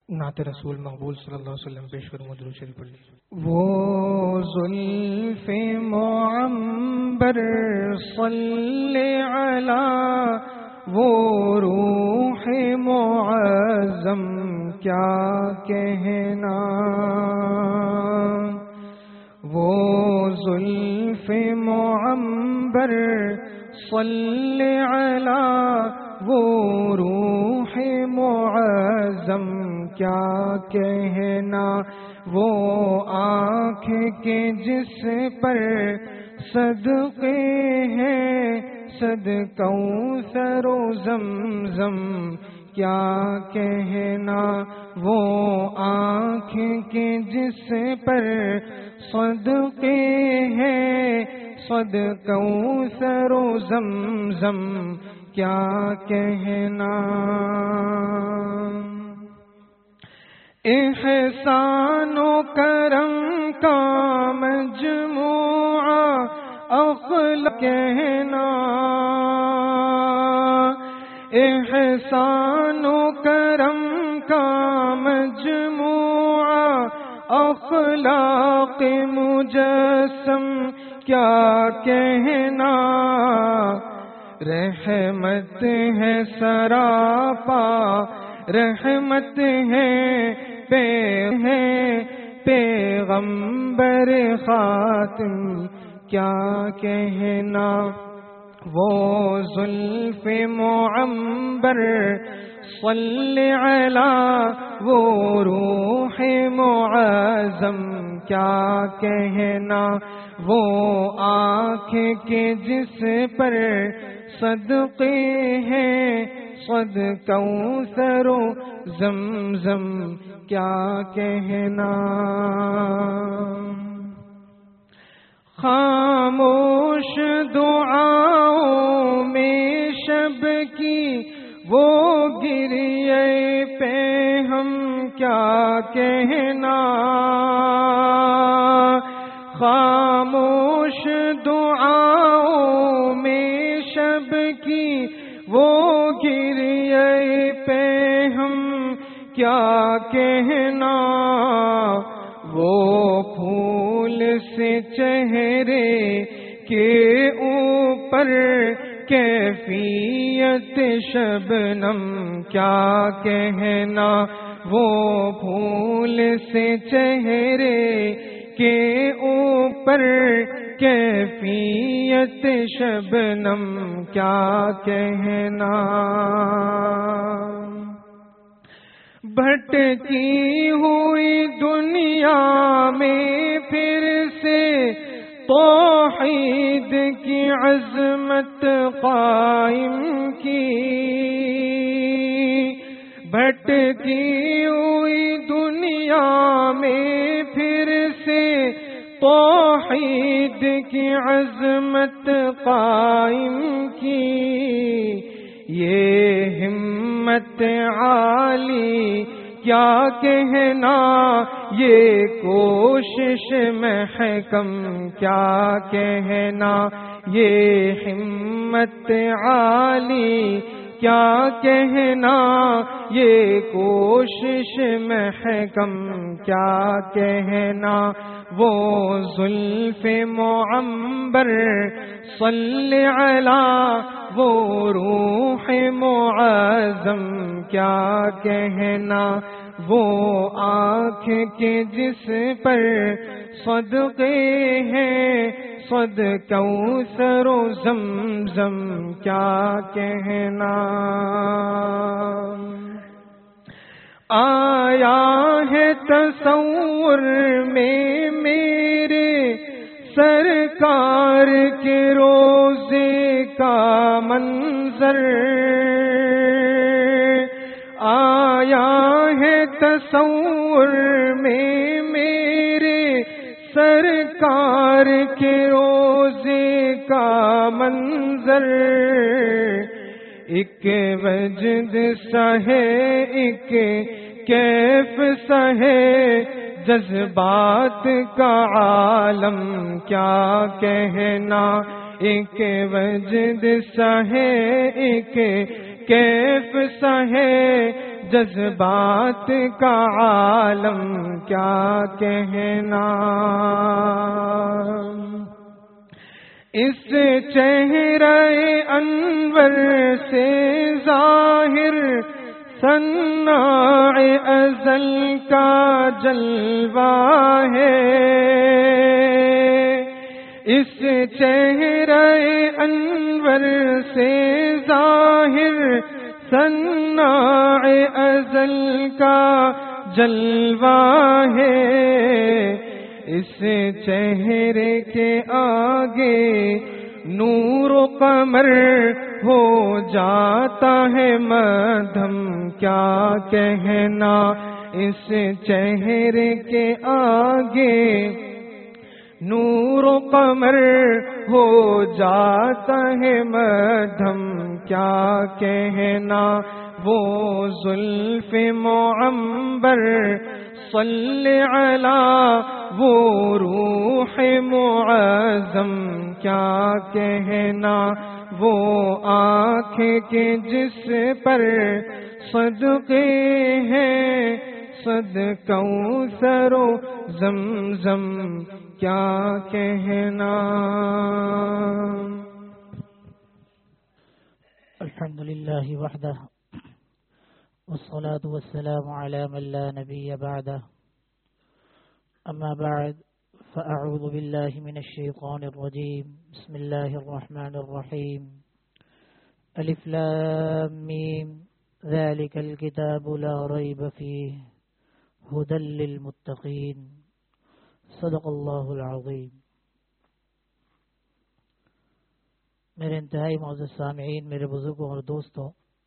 نعت رسول مقبول صلی اللہ علیہ وسلم پیش کروں درود شریف پڑھ لیجیے۔ وہ زلف معمبر صلی علی وہ روح معظم کیا کہنا، وہ زلف معمبر صلی علی وہ روح معظم کیا کہنا، وہ آنکھ کے جس پر صدقے ہیں صد کوثر و زمزم کیا کہنا، وہ آنکھ کے جس پر صدقے ہیں صد کوثر و زمزم کیا کہنا، احسان و کرم کا مجموعہ اخلاق کہنا، احسان و کرم کا مجموعہ اخلاق مجسم کیا کہنا، رحمت ہے سراپا رحمت ہے پیغمبر خاتم کیا کہنا، وہ زلف معمبر صلی علی وہ روح معظم کیا کہنا، وہ آنکھ کے جس پر صدقے ہیں صد کوثر و زمزم کیا کہنا، خاموش دعاؤں میں شب کی وہ گریے پہ ہم کیا کہنا، خاموش دعاؤں میں شب کی وہ گریے پہ ہم کیا کہنا، وہ پھول سے چہرے کے اوپر کیفیت شبنم کیا کہنا، وہ پھول سے چہرے کے اوپر کیفیت شبنم کیا کہنا، بھٹکی ہوئی دنیا میں پھر سے توحید کی عظمت قائم کی، بھٹکی ہوئی دنیا میں پھر سے توحید کی عظمت قائم کی، یہ ہمت عالی کیا کہنا، یہ کوشش محکم کیا کہنا، یہ ہمت عالی کیا کہنا، یہ کوشش محکم کیا کہنا، وہ زلف معمبر صلی علی وہ روح معظم کیا کہنا، وہ آنکھ کے جس پر صدقے ہیں صد کوثر و زمزم کیا کہنا، آیا ہے تصور میں میرے سرکار کے روزے کا منظر، آیا ہے تصور میں میرے سرکار کے روزے کا منظر، ایک وجد سا ہے ایک کیف سا ہے جذبات کا عالم کیا کہنا، ایک وجد سا ہے ایک کیف سا ہے جذبات کا عالم کیا کہنا، اس چہرہ انور سے ظاہر صناع ازل کا جلوہ ہے، اس چہرہ انور سے ظاہر صناع ازل کا جلوہ ہے، اس چہرے کے آگے نور و قمر ہو جاتا ہے مدھم کیا کہنا، اس چہرے کے آگے نور و قمر ہو جاتا ہے مدھم کیا کہنا، وہ زلف معمبر صلی علی وہ روح معظم کیا کہنا، وہ آنکھ کے جس پر صدقے ہیں صد کوثر و زمزم کیا کہنا۔ الحمد للہ وحدہ والصلاة والسلام على من لا نبي بعده، اما بعد فاعوذ باللہ من الشیطان الرجیم، بسم اللہ الرحمن الرحیم، الف لام میم ذلك الكتاب لا ریب فیہ ھدی للمتقین، صدق اللہ العظیم۔ میرے انتہائی معزز سامعین، میرے بزرگوں اور دوستوں،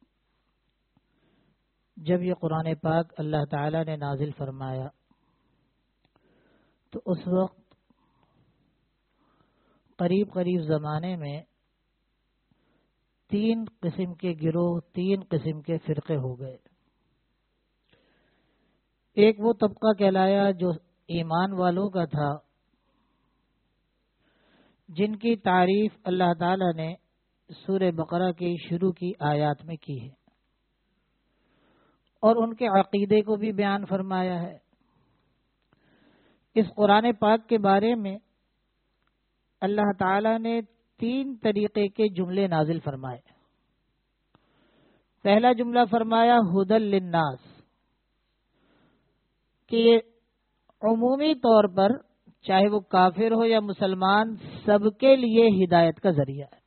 جب یہ قرآن پاک اللہ تعالی نے نازل فرمایا تو اس وقت قریب زمانے میں 3 قسم کے گروہ، 3 قسم کے فرقے ہو گئے۔ ایک وہ طبقہ کہلایا جو ایمان والوں کا تھا، جن کی تعریف اللہ تعالی نے سورہ بقرہ کی شروع کی آیات میں کی ہے اور ان کے عقیدے کو بھی بیان فرمایا ہے۔ اس قرآن پاک کے بارے میں اللہ تعالی نے 3 طریقے کے جملے نازل فرمائے۔ پہلا جملہ فرمایا ھدی للناس، کہ یہ عمومی طور پر چاہے وہ کافر ہو یا مسلمان سب کے لیے ہدایت کا ذریعہ ہے۔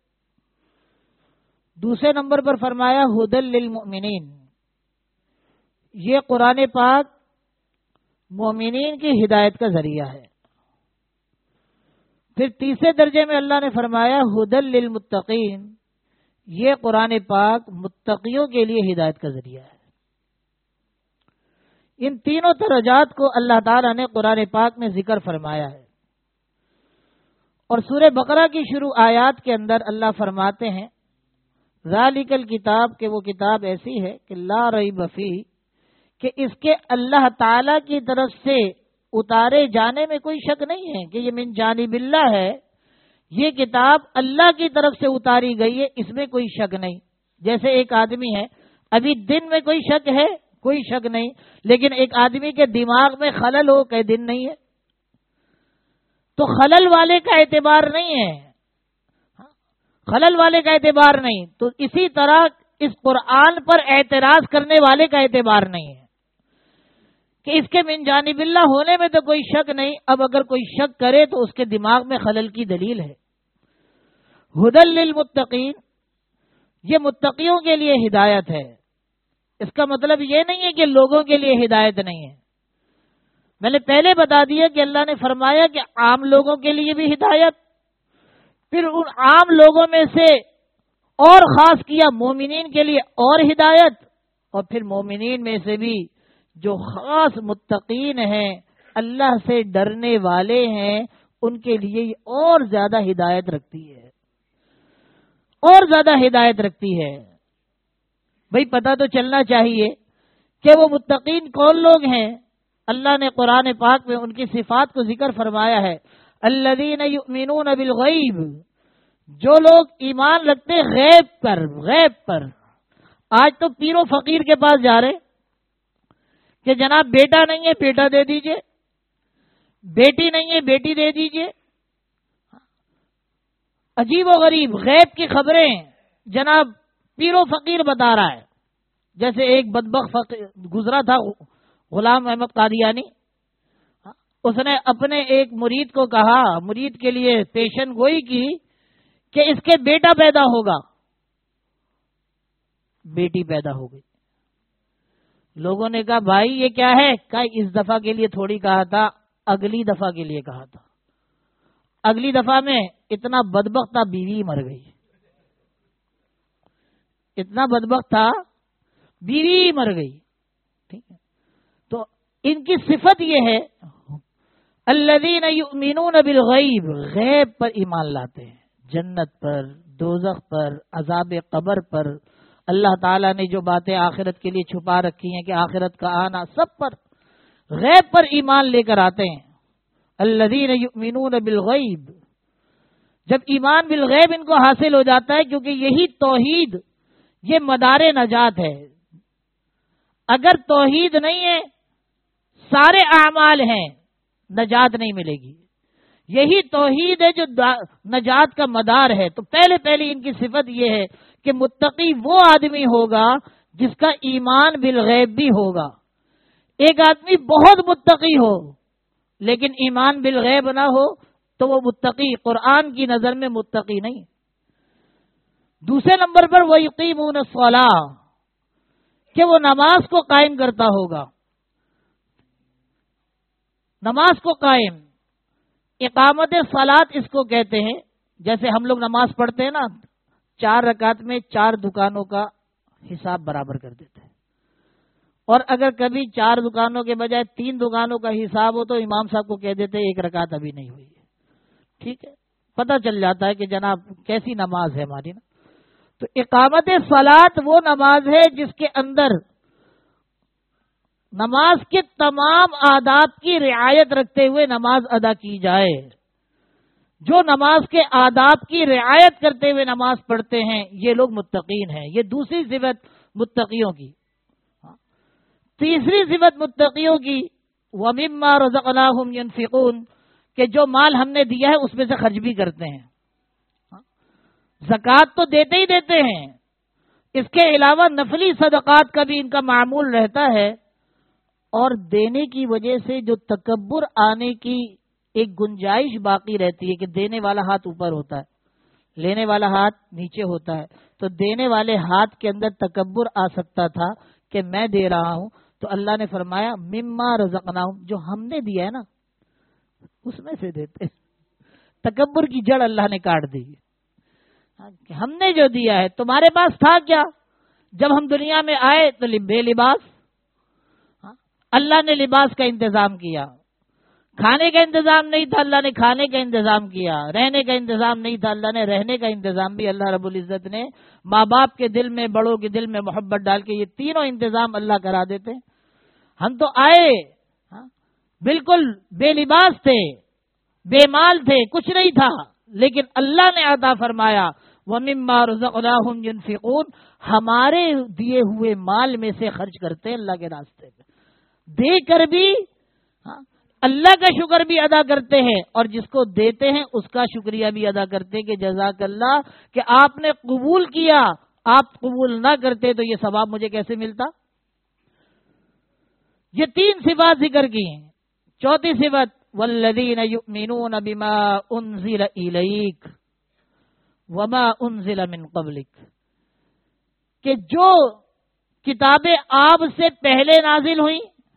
دوسرے نمبر پر فرمایا ھدی للمؤمنین، یہ قرآن پاک مومنین کی ہدایت کا ذریعہ ہے۔ پھر تیسرے درجے میں اللہ نے فرمایا ھدی للمتقین، یہ قرآن پاک متقیوں کے لیے ہدایت کا ذریعہ ہے۔ ان تینوں درجات کو اللہ تعالی نے قرآن پاک میں ذکر فرمایا ہے، اور سورہ بقرہ کی شروع آیات کے اندر اللہ فرماتے ہیں ذالک الکتاب، کہ وہ کتاب ایسی ہے کہ لا ریب فیہ، کہ اس کے اللہ تعالی کی طرف سے اتارے جانے میں کوئی شک نہیں ہے، کہ یہ من جانب اللہ ہے، یہ کتاب اللہ کی طرف سے اتاری گئی ہے، اس میں کوئی شک نہیں۔ جیسے ایک آدمی ہے، ابھی دن میں کوئی شک ہے، کوئی شک نہیں، لیکن ایک آدمی کے دماغ میں خلل ہو کہ دن نہیں ہے، تو خلل والے کا اعتبار نہیں ہے، خلل والے کا اعتبار نہیں۔ تو اسی طرح اس قرآن پر اعتراض کرنے والے کا اعتبار نہیں ہے کہ اس کے من جانب اللہ ہونے میں تو کوئی شک نہیں، اب اگر کوئی شک کرے تو اس کے دماغ میں خلل کی دلیل ہے۔ ھدی للمتقین، یہ متقیوں کے لیے ہدایت ہے۔ اس کا مطلب یہ نہیں ہے کہ لوگوں کے لیے ہدایت نہیں ہے۔ میں نے پہلے بتا دیا کہ اللہ نے فرمایا کہ عام لوگوں کے لیے بھی ہدایت، پھر ان عام لوگوں میں سے اور خاص کیا مومنین کے لیے اور ہدایت، اور پھر مومنین میں سے بھی جو خاص متقین ہیں، اللہ سے ڈرنے والے ہیں، ان کے لیے یہ اور زیادہ ہدایت رکھتی ہے، اور زیادہ ہدایت رکھتی ہے۔ بھئی پتہ تو چلنا چاہیے کہ وہ متقین کون لوگ ہیں۔ اللہ نے قرآن پاک میں ان کی صفات کو ذکر فرمایا ہے، الذین یؤمنون بالغیب، جو لوگ ایمان رکھتے غیب پر، غیب پر۔ آج تو پیر و فقیر کے پاس جا رہے کہ جناب بیٹا نہیں ہے بیٹا دے دیجئے، بیٹی نہیں ہے بیٹی دے دیجئے. عجیب و غریب غیب کی خبریں جناب پیر و فقیر بتا رہا ہے. جیسے ایک بدبخت گزرا تھا غلام احمد قادیانی، اس نے اپنے ایک مرید کو کہا، مرید کے لیے پیشن گوئی کی کہ اس کے بیٹا پیدا ہوگا. بیٹی پیدا ہو گئی. لوگوں نے کہا بھائی یہ کیا ہے؟ کہا اس دفعہ کے لیے تھوڑی کہا تھا، اگلی دفعہ کے لیے کہا تھا. اگلی دفعہ میں اتنا بدبخت تھا بیوی مر گئی. اتنا بدبخت تھا بیوی مر گئی. ٹھیک ہے، تو ان کی صفت یہ ہے الذین یؤمنون بالغیب، غیب پر ایمان لاتے ہیں، جنت پر، دوزخ پر، عذاب قبر پر، اللہ تعالیٰ نے جو باتیں آخرت کے لیے چھپا رکھی ہیں کہ آخرت کا آنا، سب پر غیب پر ایمان لے کر آتے ہیں. الذین یؤمنون بالغیب. جب ایمان بالغیب ان کو حاصل ہو جاتا ہے، کیونکہ یہی توحید، یہ مدار نجات ہے. اگر توحید نہیں ہے، سارے اعمال ہیں، نجات نہیں ملے گی. یہی توحید ہے جو نجات کا مدار ہے. تو پہلے ان کی صفت یہ ہے کہ متقی وہ آدمی ہوگا جس کا ایمان بالغیب بھی ہوگا. ایک آدمی بہت متقی ہو لیکن ایمان بالغیب نہ ہو تو وہ متقی قرآن کی نظر میں متقی نہیں. دوسرے نمبر پر وہ یقیمون الصلاۃ، کہ وہ نماز کو قائم کرتا ہوگا. نماز کو قائم، اقامت صلاۃ اس کو کہتے ہیں. جیسے ہم لوگ نماز پڑھتے ہیں نا، 4 رکعت میں 4 دکانوں کا حساب برابر کر دیتے ہیں. اور اگر کبھی 4 دکانوں کے بجائے 3 دکانوں کا حساب ہو تو امام صاحب کو کہہ دیتے 1 رکعت ابھی نہیں ہوئی ہے. ٹھیک ہے، پتہ چل جاتا ہے کہ جناب کیسی نماز ہے ہماری نا. تو اقامت صلاۃ وہ نماز ہے جس کے اندر نماز کے تمام آداب کی رعایت رکھتے ہوئے نماز ادا کی جائے. جو نماز کے آداب کی رعایت کرتے ہوئے نماز پڑھتے ہیں یہ لوگ متقین ہیں. یہ دوسری صفت متقیوں کی. تیسری صفت متقیوں کی وَمِمَّا رَزَقْنَاهُمْ يُنْفِقُونَ، کہ جو مال ہم نے دیا ہے اس میں سے خرچ بھی کرتے ہیں. زکوٰۃ تو دیتے ہی دیتے ہیں، اس کے علاوہ نفلی صدقات کا بھی ان کا معمول رہتا ہے. اور دینے کی وجہ سے جو تکبر آنے کی ایک گنجائش باقی رہتی ہے کہ دینے والا ہاتھ اوپر ہوتا ہے، لینے والا ہاتھ نیچے ہوتا ہے. تو دینے والے ہاتھ کے اندر تکبر آ سکتا تھا کہ میں دے رہا ہوں. تو اللہ نے فرمایا مما رزقناہم، جو ہم نے دیا ہے نا اس میں سے دیتے. تکبر کی جڑ اللہ نے کاٹ دی. ہم نے جو دیا ہے، تمہارے پاس تھا کیا؟ جب ہم دنیا میں آئے تو بے لباس، اللہ نے لباس کا انتظام کیا. کھانے کا انتظام نہیں تھا، اللہ نے کھانے کا انتظام کیا. رہنے کا انتظام نہیں تھا، اللہ نے رہنے کا انتظام بھی. اللہ رب العزت نے ماں باپ کے دل میں، بڑوں کے دل میں محبت ڈال کے یہ تینوں انتظام اللہ کرا دیتے. ہم تو آئے بالکل بے لباس تھے، بے مال تھے، کچھ نہیں تھا، لیکن اللہ نے عطا فرمایا وَمِمَّا رَزَقْنَاهُمْ يُنْفِقُونَ، ہمارے دیے ہوئے مال میں سے خرچ کرتے ہیں اللہ کے راستے میں. دے کر بھی اللہ کا شکر بھی ادا کرتے ہیں، اور جس کو دیتے ہیں اس کا شکریہ بھی ادا کرتے ہیں کہ جزاک اللہ کہ آپ نے قبول کیا. آپ قبول نہ کرتے تو یہ ثواب مجھے کیسے ملتا. یہ 3 صفات ذکر کی ہیں. چوتھی صفت والذین یؤمنون بما انزل الیک وما انزل من قبلک، کہ جو کتابیں آپ سے پہلے نازل ہوئیں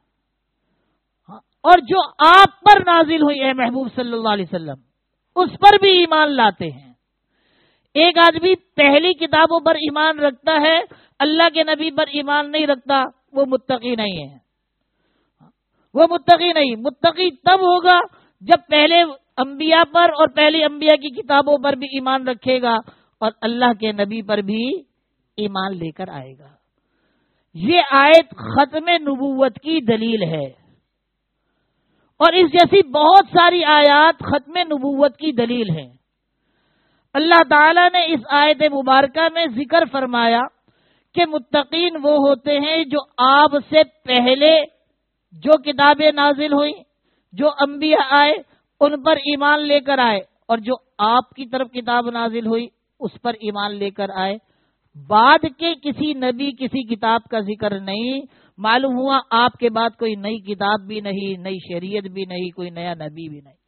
اور جو آپ پر نازل ہوئی اے محبوب صلی اللہ علیہ وسلم اس پر بھی ایمان لاتے ہیں. ایک آدمی پہلی کتابوں پر ایمان رکھتا ہے، اللہ کے نبی پر ایمان نہیں رکھتا، وہ متقی نہیں ہے. وہ متقی نہیں. متقی تب ہوگا جب پہلے انبیاء پر اور پہلی انبیاء کی کتابوں پر بھی ایمان رکھے گا اور اللہ کے نبی پر بھی ایمان لے کر آئے گا. یہ آیت ختم نبوت کی دلیل ہے، اور اس جیسی بہت ساری آیات ختم نبوت کی دلیل ہیں. اللہ تعالیٰ نے اس آیت مبارکہ میں ذکر فرمایا کہ متقین وہ ہوتے ہیں جو آپ سے پہلے جو کتابیں نازل ہوئی، جو انبیاء آئے ان پر ایمان لے کر آئے، اور جو آپ کی طرف کتاب نازل ہوئی اس پر ایمان لے کر آئے۔ بعد کے کسی نبی کسی کتاب کا ذکر نہیں، معلوم ہوا آپ کے بعد کوئی نئی کتاب بھی نہیں، نئی شریعت بھی نہیں، کوئی نیا نبی بھی نہیں۔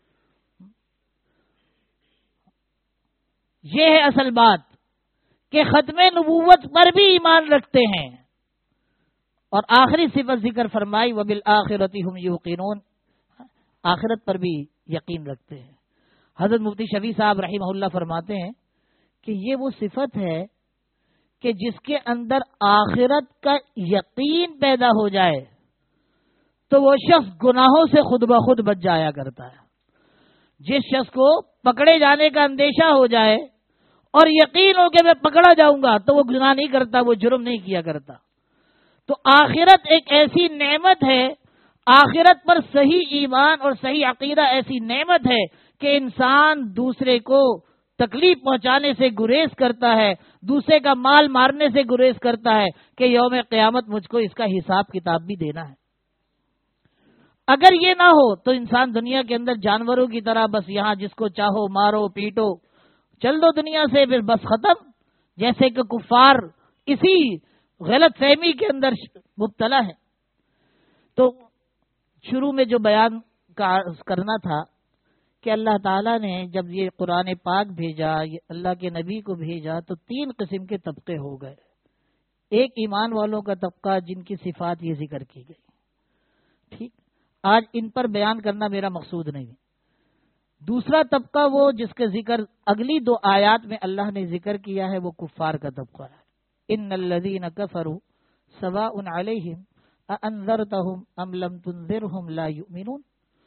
یہ ہے اصل بات کہ ختم نبوت پر بھی ایمان رکھتے ہیں۔ اور آخری صفت ذکر فرمائی وبالآخرۃ ھم یوقنون، آخرت پر بھی یقین رکھتے ہیں۔ حضرت مفتی شفیع صاحب رحمہ اللہ فرماتے ہیں کہ یہ وہ صفت ہے کہ جس کے اندر آخرت کا یقین پیدا ہو جائے تو وہ شخص گناہوں سے خود بخود بچ جایا کرتا ہے۔ جس شخص کو پکڑے جانے کا اندیشہ ہو جائے اور یقین ہو کہ میں پکڑا جاؤں گا تو وہ گناہ نہیں کرتا، وہ جرم نہیں کیا کرتا۔ تو آخرت ایک ایسی نعمت ہے، آخرت پر صحیح ایمان اور صحیح عقیدہ ایسی نعمت ہے کہ انسان دوسرے کو تکلیف پہنچانے سے گریز کرتا ہے، دوسرے کا مال مارنے سے گریز کرتا ہے کہ یوم قیامت مجھ کو اس کا حساب کتاب بھی دینا ہے۔ اگر یہ نہ ہو تو انسان دنیا کے اندر جانوروں کی طرح بس یہاں جس کو چاہو مارو پیٹو چل دو دنیا سے، پھر بس ختم، جیسے کہ کفار اسی غلط فہمی کے اندر مبتلا ہے۔ تو شروع میں جو بیان کرنا تھا کہ اللہ تعالیٰ نے جب یہ قرآن پاک بھیجا، یہ اللہ کے نبی کو بھیجا، تو 3 قسم کے طبقے ہو گئے۔ ایک ایمان والوں کا طبقہ جن کی صفات یہ ذکر کی گئی، ٹھیک، آج ان پر بیان کرنا میرا مقصود نہیں۔ دوسرا طبقہ وہ جس کے ذکر اگلی 2 آیات میں اللہ نے ذکر کیا ہے، وہ کفار کا طبقہ ہے۔ ان الذین کفروا سواء علیہم اانذرتہم ام لم تنذرہم لا یؤمنون،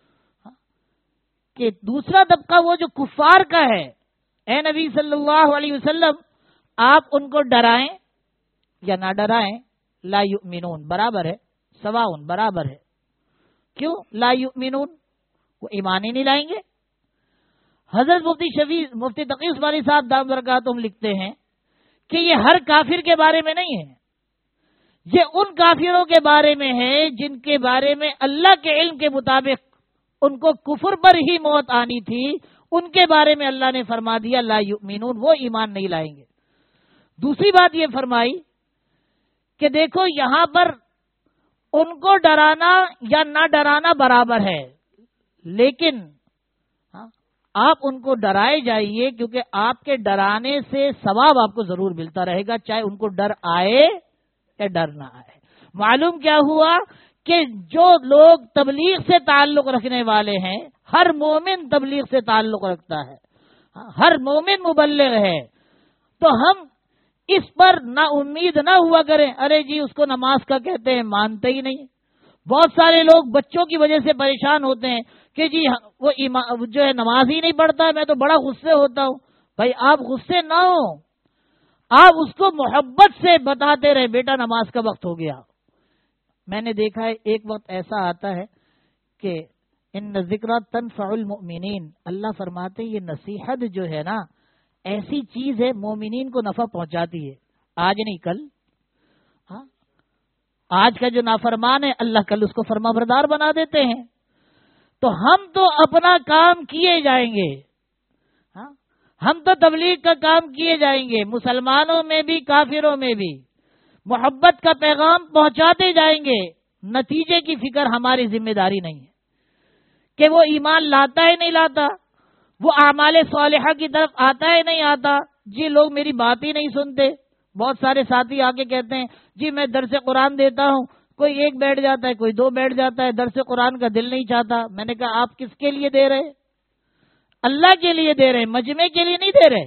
کہ دوسرا طبقہ وہ جو کفار کا ہے، اے نبی صلی اللہ علیہ وسلم آپ ان کو ڈرائیں یا نہ ڈرائیں، لا یؤمنون برابر ہے، سواء برابر ہے۔ کیوں لا یؤمنون؟ وہ ایمان ہی نہیں لائیں گے۔ حضرت مفتی تقی عثمانی صاحب دام برکاتہم لکھتے ہیں کہ یہ ہر کافر کے بارے میں نہیں ہے، یہ ان کافروں کے بارے میں ہے جن کے بارے میں اللہ کے علم کے مطابق ان کو کفر پر ہی موت آنی تھی، ان کے بارے میں اللہ نے فرما دیا لا یؤمنون، وہ ایمان نہیں لائیں گے۔ دوسری بات یہ فرمائی کہ دیکھو یہاں پر ان کو ڈرانا یا نہ ڈرانا برابر ہے، لیکن آپ ان کو ڈرائے جائیے کیونکہ آپ کے ڈرانے سے ثواب آپ کو ضرور ملتا رہے گا، چاہے ان کو ڈر آئے یا ڈر نہ آئے۔ معلوم کیا ہوا کہ جو لوگ تبلیغ سے تعلق رکھنے والے ہیں، ہر مومن تبلیغ سے تعلق رکھتا ہے، ہر مومن مبلغ ہے، تو ہم اس پر نا امید نہ ہوا کریں، ارے جی اس کو نماز کا کہتے ہیں مانتے ہی نہیں۔ بہت سارے لوگ بچوں کی وجہ سے پریشان ہوتے ہیں کہ جی وہ جو ہے نماز ہی نہیں پڑھتا، میں تو بڑا غصے ہوتا ہوں۔ بھائی آپ غصے نہ ہو، آپ اس کو محبت سے بتاتے رہے بیٹا نماز کا وقت ہو گیا۔ میں نے دیکھا ہے ایک وقت ایسا آتا ہے کہ ان ذکر تنفع المؤمنین، اللہ فرماتے یہ نصیحت جو ہے نا ایسی چیز ہے مومنین کو نفع پہنچاتی ہے، آج نہیں کل۔ ہاں آج کا جو نافرمان ہے اللہ کل اس کو فرما بردار بنا دیتے ہیں۔ تو ہم تو اپنا کام کیے جائیں گے، ہاں ہم تو تبلیغ کا کام کیے جائیں گے، مسلمانوں میں بھی کافروں میں بھی محبت کا پیغام پہنچاتے جائیں گے۔ نتیجے کی فکر ہماری ذمہ داری نہیں ہے کہ وہ ایمان لاتا ہے نہیں لاتا، وہ اعمال صالحہ کی طرف آتا ہے نہیں آتا۔ جی لوگ میری بات ہی نہیں سنتے، بہت سارے ساتھی آ کے کہتے ہیں جی میں درس قرآن دیتا ہوں، کوئی 1 بیٹھ جاتا ہے، کوئی 2 بیٹھ جاتا ہے، درس قرآن کا دل نہیں چاہتا۔ میں نے کہا آپ کس کے لیے دے رہے؟ اللہ کے لیے دے رہے، مجمع کے لیے نہیں دے رہے۔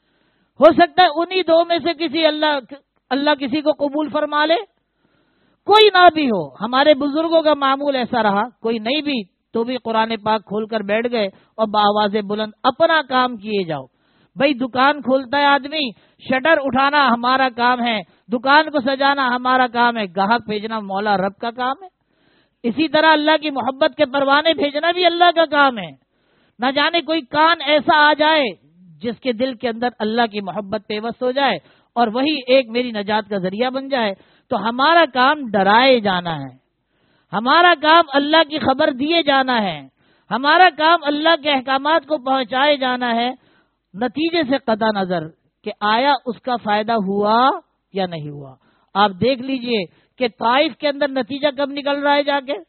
ہو سکتا ہے انہی 2 میں سے کسی اللہ کسی کو قبول فرما لے، کوئی نہ بھی ہو۔ ہمارے بزرگوں کا معمول ایسا رہا، کوئی نہیں بھی تو بھی قرآن پاک کھول کر بیٹھ گئے اور بآواز بلند اپنا کام کیے جاؤ۔ بھائی دکان کھولتا ہے آدمی، شٹر اٹھانا ہمارا کام ہے، دکان کو سجانا ہمارا کام ہے، گاہک بھیجنا مولا رب کا کام ہے۔ اسی طرح اللہ کی محبت کے پروانے بھیجنا بھی اللہ کا کام ہے۔ نہ جانے کوئی کان ایسا آ جائے جس کے دل کے اندر اللہ کی محبت پیوست ہو جائے اور وہی ایک میری نجات کا ذریعہ بن جائے، تو ہمارا کام ڈرائے جانا ہے، ہمارا کام اللہ کی خبر دیے جانا ہے، ہمارا کام اللہ کے احکامات کو پہنچائے جانا ہے، نتیجے سے قطع نظر کہ آیا اس کا فائدہ ہوا یا نہیں ہوا۔ آپ دیکھ لیجئے کہ طائف کے اندر نتیجہ کب نکل رہا ہے، جا کے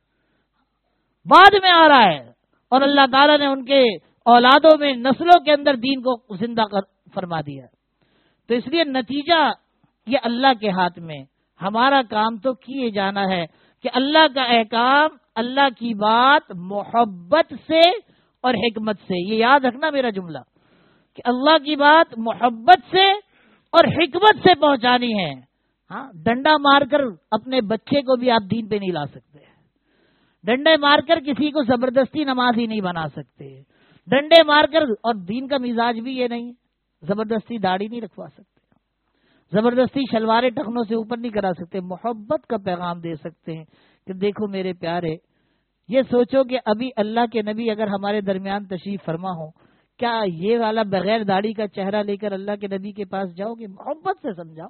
بعد میں آ رہا ہے، اور اللہ تعالیٰ نے ان کے اولادوں میں نسلوں کے اندر دین کو زندہ فرما دیا۔ تو اس لیے نتیجہ یہ اللہ کے ہاتھ میں، ہمارا کام تو کیے جانا ہے کہ اللہ کا احکام، اللہ کی بات محبت سے اور حکمت سے، یہ یاد رکھنا میرا جملہ، کہ اللہ کی بات محبت سے اور حکمت سے پہنچانی ہے۔ ہاں، ڈنڈا مار کر اپنے بچے کو بھی آپ دین پہ نہیں لا سکتے، ڈنڈے مار کر کسی کو زبردستی نمازی نہیں بنا سکتے، ڈنڈے مار کر، اور دین کا مزاج بھی یہ نہیں، زبردستی داڑھی نہیں رکھوا سکتے، زبردستی شلوارے ٹخنوں سے اوپر نہیں کرا سکتے، محبت کا پیغام دے سکتے ہیں کہ دیکھو میرے پیارے، یہ سوچو کہ ابھی اللہ کے نبی اگر ہمارے درمیان تشریف فرما ہو، کیا یہ والا بغیر داڑھی کا چہرہ لے کر اللہ کے نبی کے پاس جاؤ گے؟ محبت سے سمجھاؤ،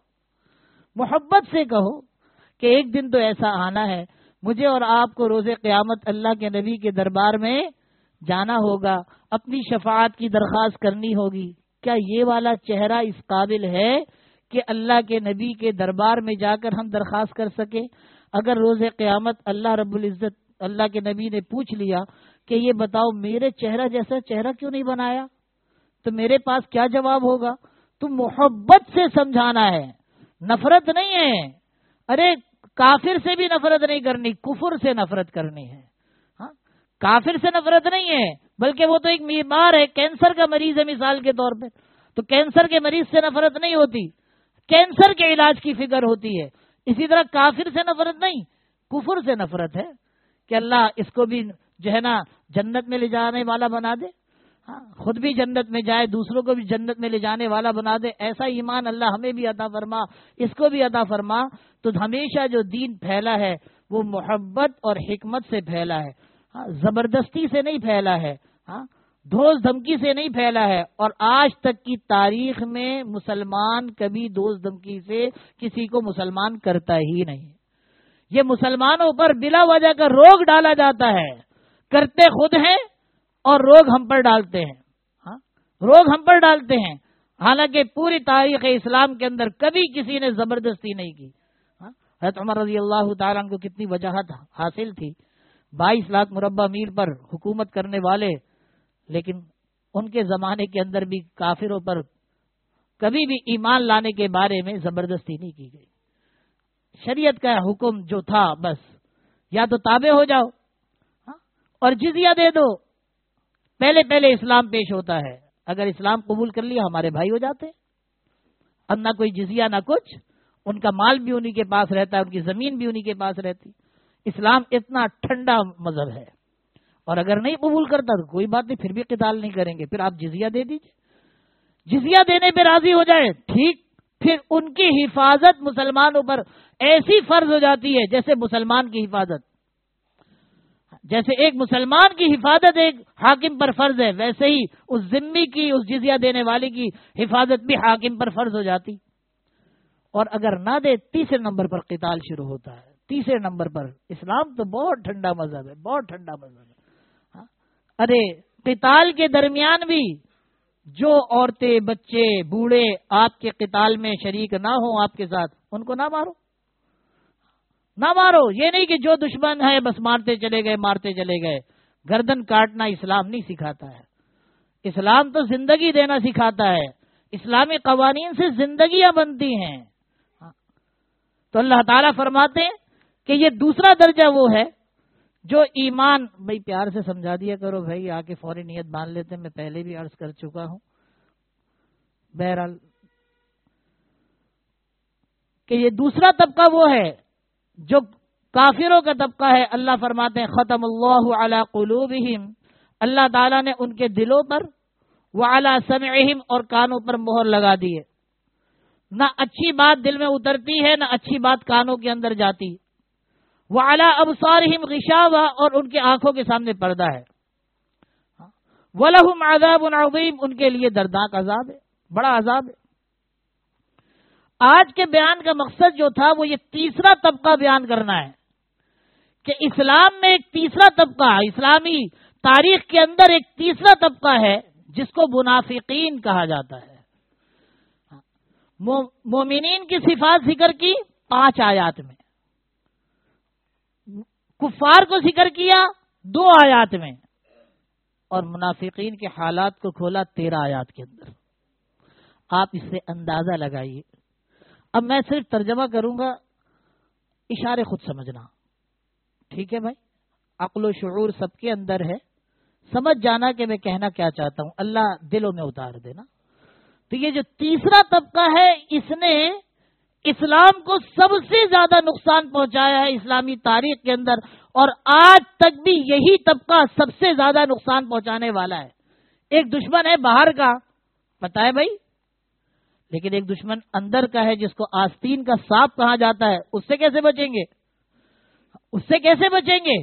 محبت سے کہو کہ ایک دن تو ایسا آنا ہے، مجھے اور آپ کو روز قیامت اللہ کے نبی کے دربار میں جانا ہوگا، اپنی شفاعت کی درخواست کرنی ہوگی۔ کیا یہ والا چہرہ اس قابل ہے کہ اللہ کے نبی کے دربار میں جا کر ہم درخواست کر سکیں؟ اگر روز قیامت اللہ رب العزت اللہ کے نبی نے پوچھ لیا کہ یہ بتاؤ میرے چہرہ جیسا چہرہ کیوں نہیں بنایا، تو میرے پاس کیا جواب ہوگا؟ تو محبت سے سمجھانا ہے، نفرت نہیں ہے۔ ارے کافر سے بھی نفرت نہیں کرنی، کفر سے نفرت کرنی ہے۔ ہاں، کافر سے نفرت نہیں ہے، بلکہ وہ تو ایک بیمار ہے، کینسر کا مریض ہے مثال کے طور پہ، تو کینسر کے مریض سے نفرت نہیں ہوتی، کینسر کے علاج کی فکر ہوتی ہے۔ اسی طرح کافر سے نفرت نہیں، کفر سے نفرت ہے کہ اللہ اس کو بھی جو ہے نا جنت میں لے جانے والا بنا دے، ہاں، خود بھی جنت میں جائے، دوسروں کو بھی جنت میں لے جانے والا بنا دے۔ ایسا ایمان اللہ ہمیں بھی عطا فرما، اس کو بھی عطا فرما۔ تو ہمیشہ جو دین پھیلا ہے وہ محبت اور حکمت سے پھیلا ہے، ہاں، زبردستی سے نہیں پھیلا ہے، ہاں، دھوس دھمکی سے نہیں پھیلا ہے۔ اور آج تک کی تاریخ میں مسلمان کبھی دھوس دھمکی سے کسی کو مسلمان کرتا ہی نہیں۔ یہ مسلمانوں پر بلا وجہ کا روگ ڈالا جاتا ہے، کرتے خود ہیں اور روگ ہم پر ڈالتے ہیں، ہاں، روگ ہم پر ڈالتے ہیں، حالانکہ پوری تاریخ اسلام کے اندر کبھی کسی نے زبردستی نہیں کی۔ حضرت عمر رضی اللہ تعالیٰ عنہ کو کتنی وجاہت حاصل تھی، 22 لاکھ مربع میل پر حکومت کرنے والے، لیکن ان کے زمانے کے اندر بھی کافروں پر کبھی بھی ایمان لانے کے بارے میں زبردستی نہیں کی گئی۔ شریعت کا حکم جو تھا بس یا تو تابع ہو جاؤ اور جزیہ دے دو، پہلے اسلام پیش ہوتا ہے، اگر اسلام قبول کر لیا ہمارے بھائی ہو جاتے، اب نہ کوئی جزیہ نہ کچھ، ان کا مال بھی انہی کے پاس رہتا ہے، ان کی زمین بھی انہی کے پاس رہتی۔ اسلام اتنا ٹھنڈا مذہب ہے، اور اگر نہیں قبول کرتا تو کوئی بات نہیں، پھر بھی قتال نہیں کریں گے، پھر آپ جزیہ دے دیجیے، جزیہ دینے پہ راضی ہو جائے ٹھیک، پھر ان کی حفاظت مسلمانوں پر ایسی فرض ہو جاتی ہے جیسے مسلمان کی حفاظت، جیسے ایک مسلمان کی حفاظت ایک حاکم پر فرض ہے، ویسے ہی اس ذمہ کی، اس جزیہ دینے والے کی حفاظت بھی حاکم پر فرض ہو جاتی۔ اور اگر نہ دے، تیسرے نمبر پر قتال شروع ہوتا ہے، تیسرے نمبر پر۔ اسلام تو بہت ٹھنڈا مذہب ہے، بہت ٹھنڈا مذہب ہے۔ ارے قتال کے درمیان بھی جو عورتیں، بچے، بوڑھے آپ کے قتال میں شریک نہ ہوں آپ کے ساتھ، ان کو نہ مارو، نہ مارو۔ یہ نہیں کہ جو دشمن ہے بس مارتے چلے گئے، مارتے چلے گئے۔ گردن کاٹنا اسلام نہیں سکھاتا ہے، اسلام تو زندگی دینا سکھاتا ہے، اسلامی قوانین سے زندگیاں بنتی ہیں۔ تو اللہ تعالیٰ فرماتے ہیں کہ یہ دوسرا درجہ وہ ہے جو ایمان، بھائی پیار سے سمجھا دیا کرو بھائی، آ کے فوری نیت مان لیتے ہیں، میں پہلے بھی عرض کر چکا ہوں۔ بہرحال کہ یہ دوسرا طبقہ وہ ہے جو کافروں کا طبقہ ہے۔ اللہ فرماتے ہیں ختم اللہ علی قلوبہم، اللہ تعالیٰ نے ان کے دلوں پر، وعلی سمعہم، اور کانوں پر مہر لگا دی ہے، نہ اچھی بات دل میں اترتی ہے، نہ اچھی بات کانوں کے اندر جاتی۔ وعلی ابصارہم غشاوہ، اور ان کے آنکھوں کے سامنے پردہ ہے۔ وَلَهُمْ عَذَابٌ عَظِيمٌ، ان کے لیے دردناک عذاب ہے، بڑا عذاب ہے۔ آج کے بیان کا مقصد جو تھا وہ یہ تیسرا طبقہ بیان کرنا ہے کہ اسلام میں ایک تیسرا طبقہ، اسلامی تاریخ کے اندر ایک تیسرا طبقہ ہے جس کو منافقین کہا جاتا ہے۔ مومنین کی صفات ذکر کی 5 آیات میں، کفار کو ذکر کیا 2 آیات میں، اور منافقین کے حالات کو کھولا 13 آیات کے اندر۔ آپ اس سے اندازہ لگائیے۔ اب میں صرف ترجمہ کروں گا، اشارے خود سمجھنا، ٹھیک ہے بھائی؟ عقل و شعور سب کے اندر ہے، سمجھ جانا کہ میں کہنا کیا چاہتا ہوں، اللہ دلوں میں اتار دینا۔ تو یہ جو تیسرا طبقہ ہے، اس نے اسلام کو سب سے زیادہ نقصان پہنچایا ہے اسلامی تاریخ کے اندر، اور آج تک بھی یہی طبقہ سب سے زیادہ نقصان پہنچانے والا ہے۔ ایک دشمن ہے باہر کا، پتہ ہے بھائی، لیکن ایک دشمن اندر کا ہے جس کو آستین کا سانپ کہا جاتا ہے۔ اس سے کیسے بچیں گے؟ اس سے کیسے بچیں گے؟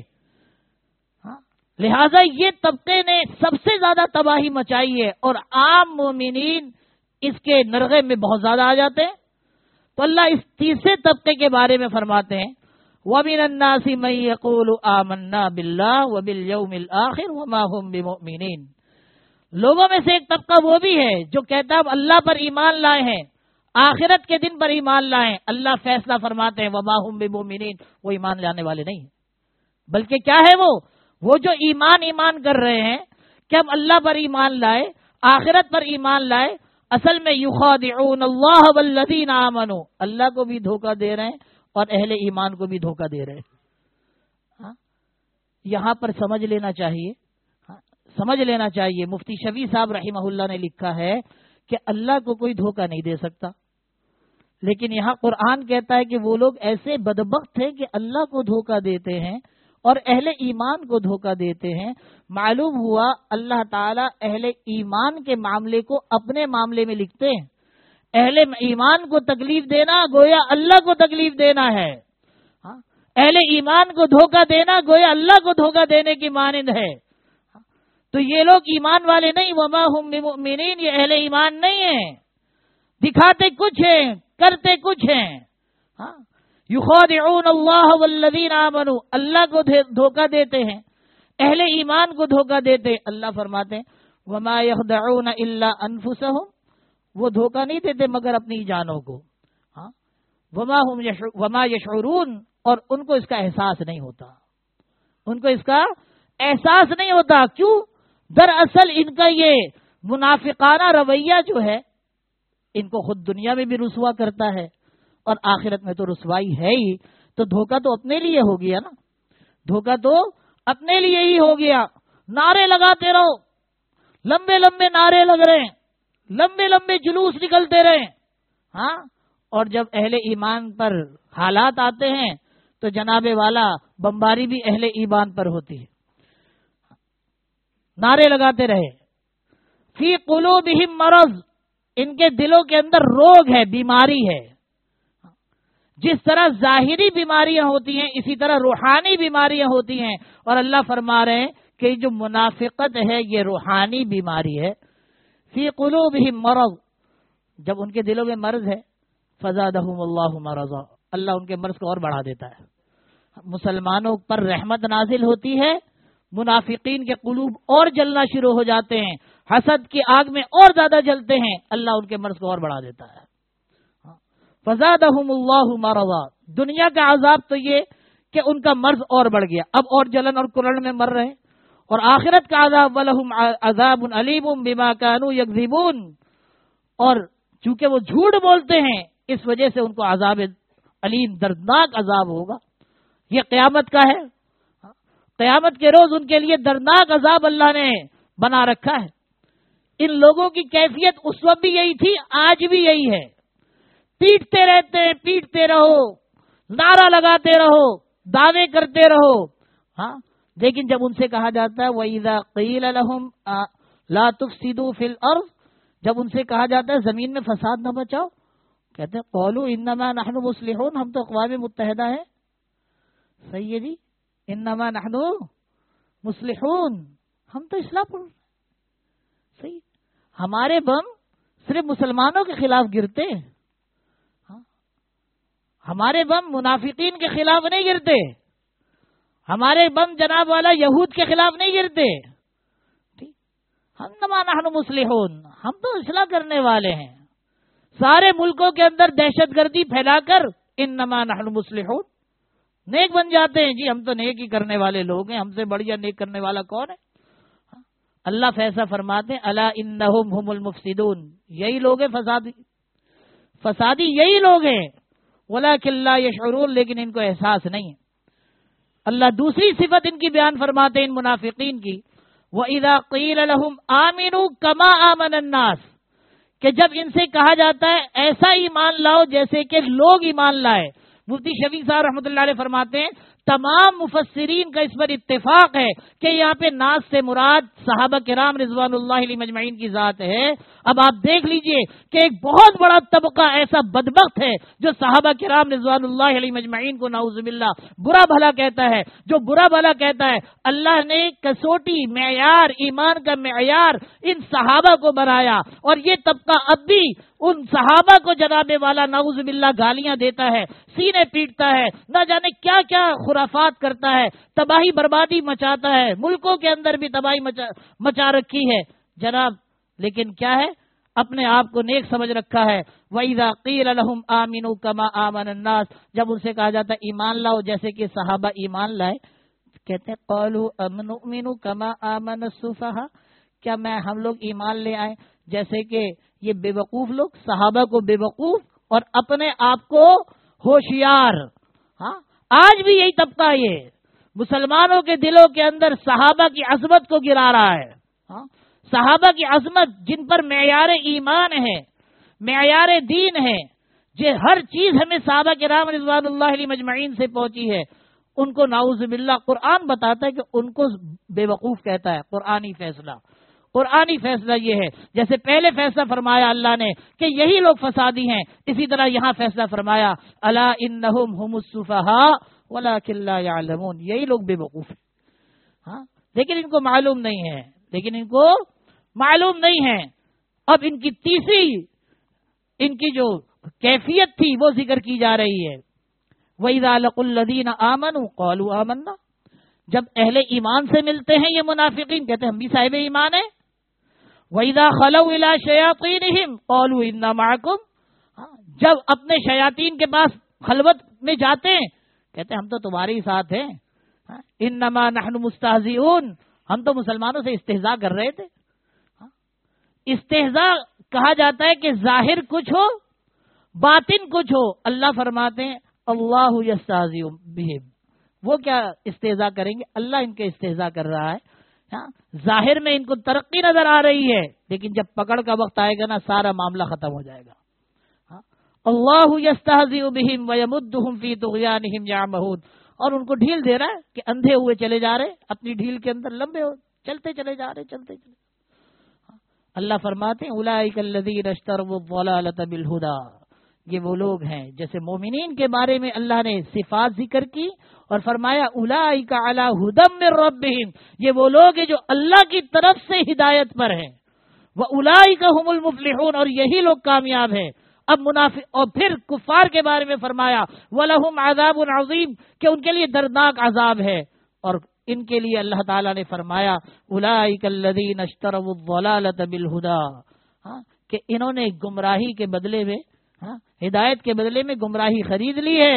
لہذا یہ طبقے نے سب سے زیادہ تباہی مچائی ہے، اور عام مومنین اس کے نرغے میں بہت زیادہ آ جاتے ہیں۔ تو اللہ اس تیسرے طبقے کے بارے میں فرماتے ہیں، وَمِنَ النَّاسِ مَن يَقُولُ آمَنَّا بِاللَّهِ وَبِالْيَوْمِ الْآخِرِ وَمَا هُمْ بِمُؤْمِنِينَ۔ لوگوں میں سے ایک طبقہ وہ بھی ہے جو کہتا ہے اللہ پر ایمان لائے ہیں، آخرت کے دن پر ایمان لائے۔ اللہ فیصلہ فرماتے ہیں وَمَا هُمْ بِمُؤْمِنِينَ، وہ ایمان لانے والے نہیں ہیں، بلکہ کیا ہے وہ جو ایمان کر رہے ہیں کہ ہم اللہ پر ایمان لائے، آخرت پر ایمان لائے، اصل میں یخادعون اللہ والذین آمنوا، اللہ کو بھی دھوکہ دے رہے ہیں اور اہل ایمان کو بھی دھوکہ دے رہے ہیں۔ یہاں پر سمجھ لینا چاہیے، مفتی شفیع صاحب رحمہ اللہ نے لکھا ہے کہ اللہ کو کوئی دھوکہ نہیں دے سکتا، لیکن یہاں قرآن کہتا ہے کہ وہ لوگ ایسے بدبخت ہیں کہ اللہ کو دھوکہ دیتے ہیں اور اہل ایمان کو دھوکہ دیتے ہیں۔ معلوم ہوا اللہ تعالیٰ اہل ایمان کے معاملے کو اپنے معاملے میں لکھتے ہیں۔ اہل ایمان کو تکلیف دینا گویا اللہ کو تکلیف دینا ہے، اہل ایمان کو دھوکہ دینا گویا اللہ کو دھوکہ دینے کی مانند ہے۔ تو یہ لوگ ایمان والے نہیں، وما ہم بمؤمنین، یہ اہل ایمان نہیں ہیں، دکھاتے کچھ ہیں کرتے کچھ ہیں۔ یخادعون اللہ والذین آمنوا، اللہ کو دھوکہ دیتے ہیں، اہل ایمان کو دھوکہ دیتے ہیں۔ اللہ فرماتے ہیں وما یخدعون الا انفسهم، وہ دھوکہ نہیں دیتے مگر اپنی جانوں کو۔ وما یشعرون، اور ان کو اس کا احساس نہیں ہوتا، ان کو اس کا احساس نہیں ہوتا۔ کیوں؟ دراصل ان کا یہ منافقانہ رویہ جو ہے ان کو خود دنیا میں بھی رسوا کرتا ہے اور آخرت میں تو رسوائی ہے ہی۔ تو دھوکہ تو اپنے لیے ہو گیا نا، دھوکہ تو اپنے لیے ہی ہو گیا۔ نعرے لگاتے رہو، لمبے لمبے نعرے لگ رہے ہیں، لمبے لمبے جلوس نکلتے رہے، اور جب اہل ایمان پر حالات آتے ہیں تو جناب والا بمباری بھی اہل ایمان پر ہوتی ہے۔ نعرے لگاتے رہے، فی قلوبہم مرض، ان کے دلوں کے اندر روگ ہے، بیماری ہے۔ جس طرح ظاہری بیماریاں ہوتی ہیں اسی طرح روحانی بیماریاں ہوتی ہیں، اور اللہ فرما رہے ہیں کہ جو منافقت ہے یہ روحانی بیماری ہے۔ فی قلوبہم مرض، جب ان کے دلوں میں مرض ہے، فزادہم اللہ مرضا، اللہ ان کے مرض کو اور بڑھا دیتا ہے۔ مسلمانوں پر رحمت نازل ہوتی ہے، منافقین کے قلوب اور جلنا شروع ہو جاتے ہیں، حسد کی آگ میں اور زیادہ جلتے ہیں، اللہ ان کے مرض کو اور بڑھا دیتا ہے۔ فزادہم اللہ مرضا، دنیا کا عذاب تو یہ کہ ان کا مرض اور بڑھ گیا، اب اور جلن اور کرڑ میں مر رہے ہیں، اور آخرت کا عذاب وَلَهُمْ عَذَابٌ عَلِيمٌ بِمَا كَانُوا يَكْذِبُونَ، اور چونکہ وہ جھوٹ بولتے ہیں اس وجہ سے ان کو عذاب علیم، دردناک عذاب ہوگا۔ یہ قیامت کا ہے، قیامت کے روز ان کے لیے دردناک عذاب اللہ نے بنا رکھا ہے۔ ان لوگوں کی کیفیت اس وقت بھی یہی تھی، آج بھی یہی ہے، پیٹتے رہتے ہیں، پیٹتے رہو، نعرہ لگاتے رہو، دعوے کرتے رہو، لیکن جب ان سے کہا جاتا ہے وَإِذَا قِيلَ لَهُمْ لَا تُفْسِدُوا فِي الْأَرْضِ، جب ان سے کہا جاتا ہے زمین میں فساد نہ بچاؤ، کہتے ہیں قَالُوا إِنَّمَا نَحْنُ مُصْلِحُونَ، ہم تو اقوام متحدہ ہیں۔ صحیح ہے جی، انما نحن مصلحون، ہم تو اصلاح پر صحیح، ہمارے بم صرف مسلمانوں کے خلاف گرتے ہیں، ہمارے بم منافقین کے خلاف نہیں گرتے، ہمارے بم جناب والا یہود کے خلاف نہیں گرتے. انما نحن مصلحون، ہم تو اصلاح کرنے والے ہیں. سارے ملکوں کے اندر دہشت گردی پھیلا کر انما نحن مصلحون نیک بن جاتے ہیں. جی ہم تو نیک ہی کرنے والے لوگ ہیں، ہم سے بڑھیا نیک کرنے والا کون ہے؟ اللہ فیصلہ فرماتے ہیں الا انہم هم المفسدون، یہی لوگ ہیں فسادی یہی لوگ ہیں. ولکن لا یشعرون، لیکن ان کو احساس نہیں ہے. اللہ دوسری صفت ان کی بیان فرماتے ہیں ان منافقین کی، وَإِذَا قِيلَ لَهُمْ آمِنُوا كَمَا آمَنَ النَّاسِ، کہ جب ان سے کہا جاتا ہے ایسا ایمان لاؤ جیسے کہ لوگ ایمان لائے. مفتی شفیق صاحب رحمۃ اللہ علیہ فرماتے ہیں تمام مفسرین کا اس پر اتفاق ہے کہ یہاں پہ ناس سے مراد صحابہ کرام رضوان اللہ علیہ مجمعین کی ذات ہے. اب آپ دیکھ لیجئے کہ ایک بہت بڑا طبقہ ایسا بدبخت ہے جو صحابہ کرام رضوان اللہ علیہ مجمعین کو نعوذ باللہ برا بھلا کہتا ہے. جو برا بھلا کہتا ہے، اللہ نے کسوٹی معیار، ایمان کا معیار ان صحابہ کو بنایا، اور یہ طبقہ اب بھی ان صحابہ کو جناب والا نعوذ باللہ گالیاں دیتا ہے، سینے پیٹتا ہے، نہ جانے کیا کیا خرافات کرتا ہے، تباہی بربادی مچاتا ہے، ملکوں کے اندر بھی تباہی مچا رکھی ہے جناب. لیکن کیا ہے؟ اپنے آپ کو نیک سمجھ رکھا ہے. وَإِذَا قِيلَ لَهُمْ آمِنُوا كَمَا آمَنَ النَّاسِ، جب ان سے کہا جاتا ہے ایمان لاؤ جیسے کہ صحابہ ایمان لائے، کہتے ہیں قَالُوا أَنُؤْمِنُ كَمَا آمَنَ السُّفَهَاءُ، کیا ہم لوگ ایمان لے آئیں جیسے کہ یہ بے وقوف لوگ، صحابہ کو بے وقوف اور اپنے آپ کو ہوشیار. ہاں آج بھی یہی طبقہ یہ مسلمانوں کے دلوں کے اندر صحابہ کی عظمت کو گرا رہا ہے. ہاں صحابہ کی عظمت جن پر معیار ایمان ہے، معیار دین ہے، جو ہر چیز ہمیں صحابہ کرام رضوان اللہ علیہ مجمعین سے پہنچی ہے، ان کو نعوذ باللہ قرآن بتاتا ہے کہ ان کو بے وقوف کہتا ہے. قرآنی فیصلہ یہ ہے، جیسے پہلے فیصلہ فرمایا اللہ نے کہ یہی لوگ فسادی ہیں، اسی طرح یہاں فیصلہ فرمایا الا انہم هم السفہاء ولکن لا یعلمون، یہی لوگ بے وقوف ہیں. ہاں لیکن ان کو معلوم نہیں ہے. اب ان کی تیسری ان کی جو کیفیت تھی وہ ذکر کی جا رہی ہے. وَإِذَا لَقُوا الَّذِينَ آمَنُوا قَالُوا آمَنَّا، جب اہل ایمان سے ملتے ہیں یہ منافقین کہتے ہیں ہم بھی صاحب ایمان ہیں. وَإِذَا خَلَوْا إِلَىٰ شَيَاطِينِهِمْ قَالُوا إِنَّا مَعَكُمْ، جب اپنے شیاطین کے پاس خلوت میں جاتے ہیں کہتے ہیں ہم تو تمہارے ہی ساتھ ہیں. إِنَّمَا نَحْنُ مُسْتَهْزِئُونَ، ہم تو مسلمانوں سے استہزاء کر رہے تھے. استہزاء کہا جاتا ہے کہ ظاہر کچھ ہو باطن کچھ ہو. اللہ فرماتے ہیں اللہ یستہزئ بہم، وہ کیا استہزاء کریں گے، اللہ ان کے استہزاء کر رہا ہے. ظاہر میں ان کو ترقی نظر آ رہی ہے، لیکن جب پکڑ کا وقت آئے گا نا سارا معاملہ ختم ہو جائے گا. اللہ یستہزئ بہم ویمدہم فی طغیانہم یعمہون، اور ان کو ڈھیل دے رہا ہے کہ اندھے ہوئے چلے جا رہے، اپنی ڈھیل کے اندر لمبے ہو چلتے چلے جا رہے. اللہ فرماتے ہیں اولئک الذین اشتروا الضلالۃ بالہدی، یہ وہ لوگ ہیں جیسے مومنین کے بارے میں اللہ نے صفات ذکر کی اور فرمایا اولئک علی ھدی من ربہم، یہ وہ لوگ ہیں جو اللہ کی طرف سے ہدایت پر ہیں. واولئک ھم المفلحون، اور یہی لوگ کامیاب ہیں. اب منافق اور پھر کفار کے بارے میں فرمایا وَلَهُمْ عَذَابٌ عَظِيمٌ، کہ ان کے لیے دردناک عذاب ہے. اور ان کے لیے اللہ تعالیٰ نے فرمایا اولئک الذین اشتروا الضلالۃ بالہدی، کہ انہوں نے گمراہی کے بدلے میں ہدایت کے بدلے میں گمراہی خرید لی ہے.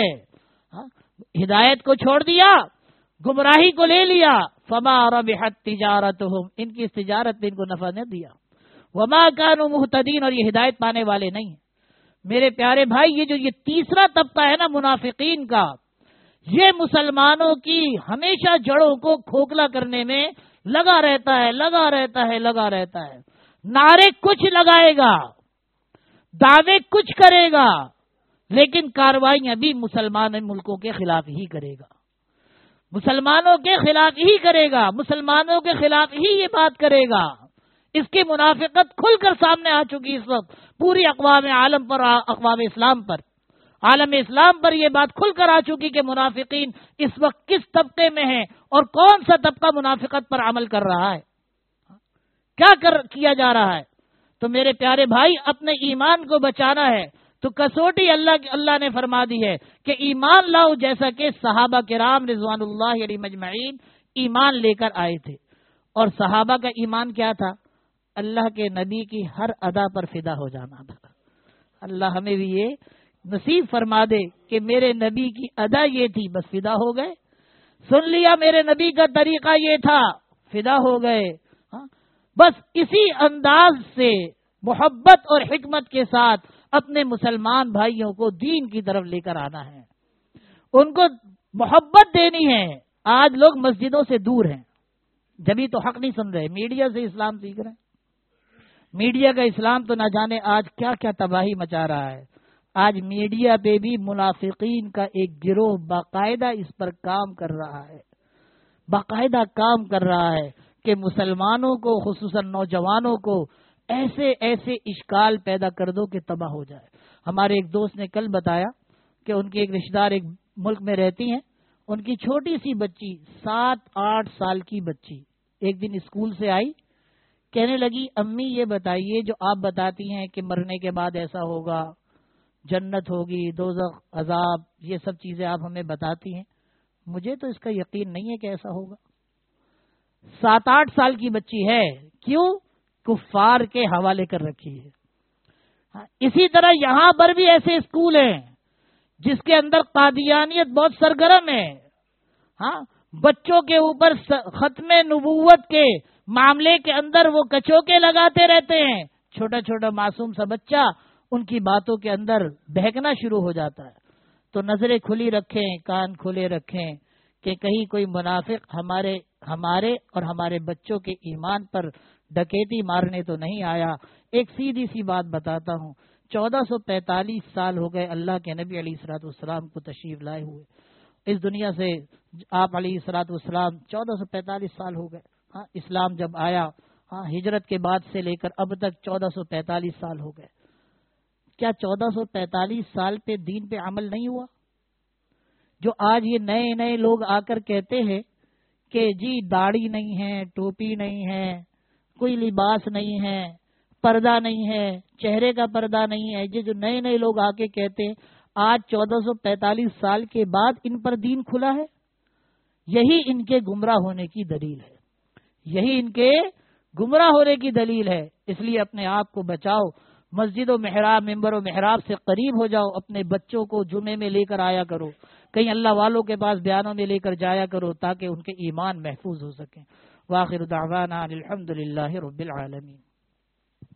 ہدایت کو چھوڑ دیا، گمراہی کو لے لیا. فما ربحت تجارتہم، ان کی اس تجارت نے ان کو نفع نہ دیا. وما کانوا مہتدین، اور یہ ہدایت پانے والے نہیں ہیں. میرے پیارے بھائی یہ تیسرا طبقہ ہے نا منافقین کا، یہ مسلمانوں کی ہمیشہ جڑوں کو کھوکھلا کرنے میں لگا رہتا ہے. نعرے کچھ لگائے گا، دعوے کچھ کرے گا، لیکن کارروائیاں بھی مسلمان ملکوں کے خلاف ہی کرے گا، مسلمانوں کے خلاف ہی کرے گا، مسلمانوں کے خلاف ہی یہ بات کرے گا. اس کی منافقت کھل کر سامنے آ چکی اس وقت پوری اقوام عالم پر، اقوام اسلام پر، عالم اسلام پر یہ بات کھل کر آ چکی کہ منافقین اس وقت کس طبقے میں ہیں اور کون سا طبقہ منافقت پر عمل کر رہا ہے، کیا کیا جا رہا ہے. تو میرے پیارے بھائی اپنے ایمان کو بچانا ہے تو کسوٹی اللہ نے فرما دی ہے کہ ایمان لاؤ، جیسا کہ صحابہ کرام رضوان اللہ علیہم اجمعین ایمان لے کر آئے تھے۔ اور صحابہ کا ایمان کیا تھا؟ اللہ کے نبی کی ہر ادا پر فدا ہو جانا تھا۔ اللہ ہمیں بھی یہ نصیب فرما دے کہ میرے نبی کی ادا یہ تھی، بس فدا ہو گئے۔ سن لیا میرے نبی کا طریقہ یہ تھا، فدا ہو گئے۔ بس اسی انداز سے محبت اور حکمت کے ساتھ اپنے مسلمان بھائیوں کو دین کی طرف لے کر آنا ہے، ان کو محبت دینی ہے۔ آج لوگ مسجدوں سے دور ہیں، جبھی تو حق نہیں سن رہے، میڈیا سے اسلام سیکھ رہے ہیں۔ میڈیا کا اسلام تو نہ جانے آج کیا کیا تباہی مچا رہا ہے۔ آج میڈیا پہ بھی منافقین کا ایک گروہ باقاعدہ اس پر کام کر رہا ہے، باقاعدہ کام کر رہا ہے کہ مسلمانوں کو، خصوصاً نوجوانوں کو ایسے ایسے اشکال پیدا کر دو کہ تباہ ہو جائے۔ ہمارے ایک دوست نے کل بتایا کہ ان کے ایک رشتہ دار ایک ملک میں رہتی ہیں، ان کی چھوٹی سی بچی 7-8 سال کی بچی ایک دن اسکول سے آئی، کہنے لگی امی یہ بتائیے جو آپ بتاتی ہیں کہ مرنے کے بعد ایسا ہوگا، جنت ہوگی، دوزخ، عذاب، یہ سب چیزیں آپ ہمیں بتاتی ہیں، مجھے تو اس کا یقین نہیں ہے کہ ایسا ہوگا۔ 7-8 سال کی بچی ہے، کیوں؟ کفار کے حوالے کر رکھی ہے۔ اسی طرح یہاں پر بھی ایسے اسکول ہیں جس کے اندر قادیانیت بہت سرگرم ہے۔ بچوں کے اوپر ختم نبوت کے معاملے کے اندر وہ کچوکے لگاتے رہتے ہیں، چھوٹا چھوٹا معصوم سا بچہ ان کی باتوں کے اندر بہکنا شروع ہو جاتا ہے۔ تو نظریں کھلی رکھیں، کان کھلے رکھیں کہ کہیں کوئی منافق ہمارے اور ہمارے بچوں کے ایمان پر ڈکیتی مارنے تو نہیں آیا۔ ایک سیدھی سی بات بتاتا ہوں، 1445 سال ہو گئے اللہ کے نبی علیہ الصلوۃ والسلام کو تشریف لائے ہوئے اس دنیا سے۔ آپ علیہ الصلوۃ والسلام 1445 سال ہو گئے۔ اسلام جب آیا، ہجرت کے بعد سے لے کر اب تک 1445 سال ہو گئے۔ کیا 1445 سال پہ دین پہ عمل نہیں ہوا؟ جو آج یہ نئے نئے لوگ آ کر کہتے ہیں کہ جی داڑھی نہیں ہے، ٹوپی نہیں ہے، کوئی لباس نہیں ہے، پردہ نہیں ہے، چہرے کا پردہ نہیں ہے، یہ جو نئے نئے لوگ آ کے کہتے ہیں آج 1445 سال کے بعد ان پر دین کھلا ہے، یہی ان کے گمراہ ہونے کی دلیل ہے، یہی ان کے گمراہ ہونے کی دلیل ہے۔ اس لیے اپنے آپ کو بچاؤ، مسجد و محراب، ممبر و محراب سے قریب ہو جاؤ، اپنے بچوں کو جمعے میں لے کر آیا کرو، کہیں اللہ والوں کے پاس بیانوں میں لے کر جایا کرو تاکہ ان کے ایمان محفوظ ہو سکیں۔ وآخر دعوانا الحمدللہ رب العالمین۔